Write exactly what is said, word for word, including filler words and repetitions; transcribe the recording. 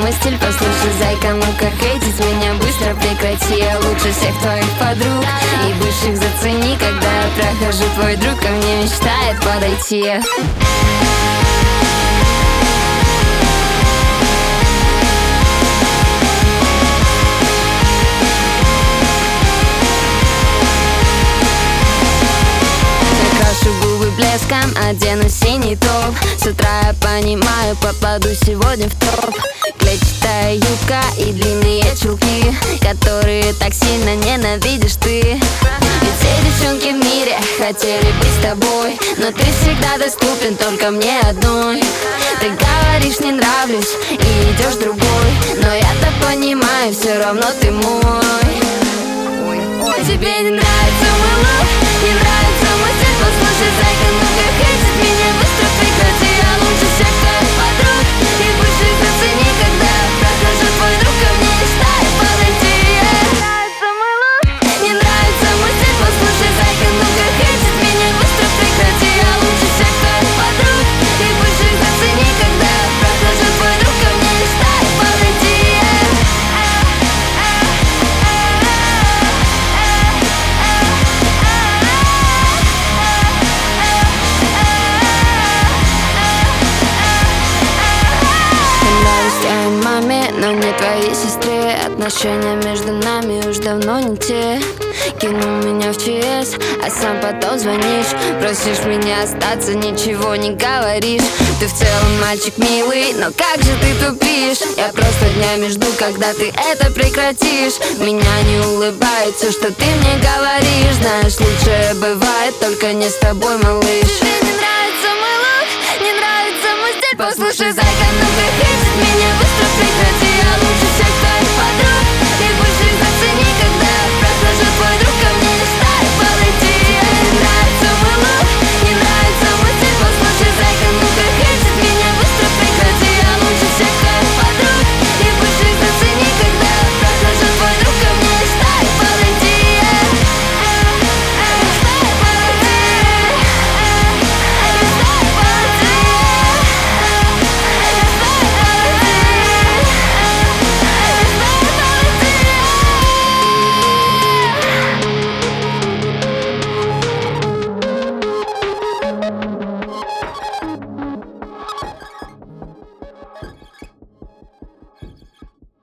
мой стиль, послушай, зайка, ну-ка хейтить меня быстро прекрати. Я лучше всех твоих подруг и бывших зацени. Когда я прохожу, твой друг ко мне мечтает подойти. Губы блеском, одену синий топ. С утра я понимаю, попаду сегодня в топ. Клетчатая юбка и длинные чулки, которые так сильно ненавидишь ты. Ведь все девчонки в мире хотели быть с тобой, но ты всегда доступен только мне одной. Ты говоришь, не нравлюсь и идешь другой, но я-то понимаю, все равно ты мой. Тебе не нравится мой лук, не нравится мой стиль, послушай, зайка, ну-ка хейтить меня быстро прекрати. Я лучше всех твоих подруг и бывших зацени. Когда я прохожу, твой друг ко мне мечтает подойти. Не нравится мой лук, не нравится мой стиль, послушай, зайка, ну-ка хейтить меня быстро прекрати. Я лучше всех твоих подруг и бывших зацени. Когда я прохожу, твой друг ко мне мечтает подойти. Твоей маме, но не твоей сестре. Отношения между нами уж давно не те. Кинул меня в ЧС, а сам потом звонишь. Просишь меня остаться, ничего не говоришь. Ты в целом мальчик милый, но как же ты тупишь. Я просто днями жду, когда ты это прекратишь. Меня не улыбает все, что ты мне говоришь. Знаешь, лучшее бывает, только не с тобой, малыш. Тебе не нравится мой лук, не нравится мой стиль, послушай, зайка, ну-ка хейтить меня